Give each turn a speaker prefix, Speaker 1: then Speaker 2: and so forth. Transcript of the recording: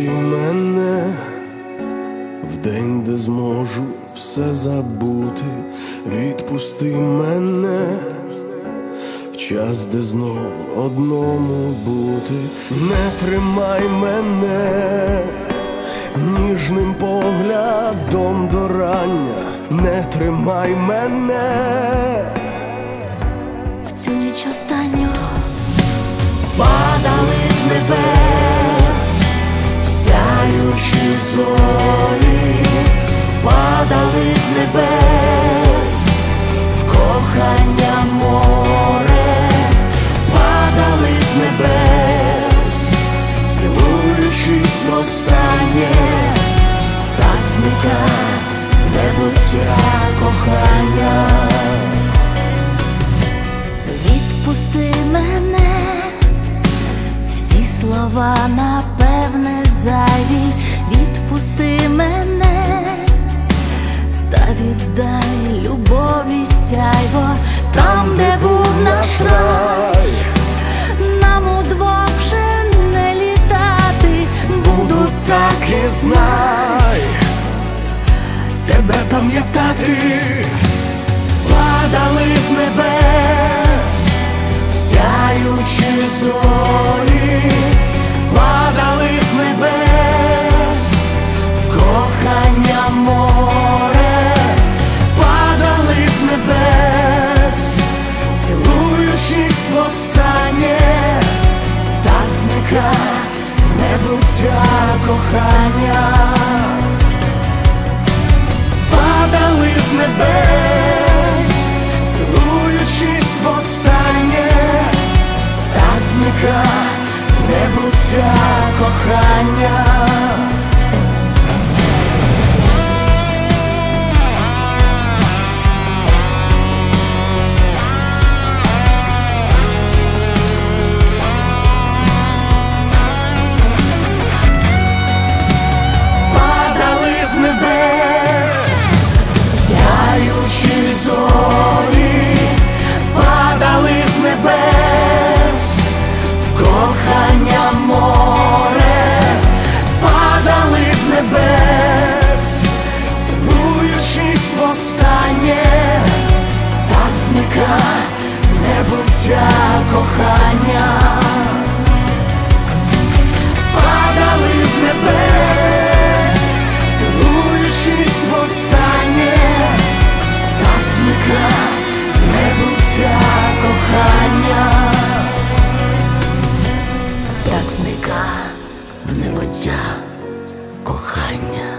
Speaker 1: мене в день, де зможу все забути. Відпусти мене в час, де знов одному бути. Не тримай мене ніжним поглядом до рання. Не тримай мене
Speaker 2: в цю ніч останню.
Speaker 1: Падали з небес сяючі зорі, падали з небес в кохання море, падали з небес, цілуючись востаннє, так зникає в небуття кохання.
Speaker 2: Відпусти мене, всі слова напевне зайві. Відпусти мене та віддай любові сяйво. Там, де був наш рай, нам удвох вже не літати.
Speaker 1: Буду так і знай, тебе пам'ятати. Падали з небес сяючі зорі, падали з небес в кохання море, падали з небес, цілуючись востаннє, так зникає в небуття кохання. Падали з небес, цілуючись востаннє, так зникає в небуття кохання. Падали з небес сяючі зорі, падали з небес в кохання море, падали з небес, цілуючись востаннє, так зникає в небуття кохання. Падали з небес, цілуючись востаннє, так зникає в небуття кохання. Так зникає в небуття кохання.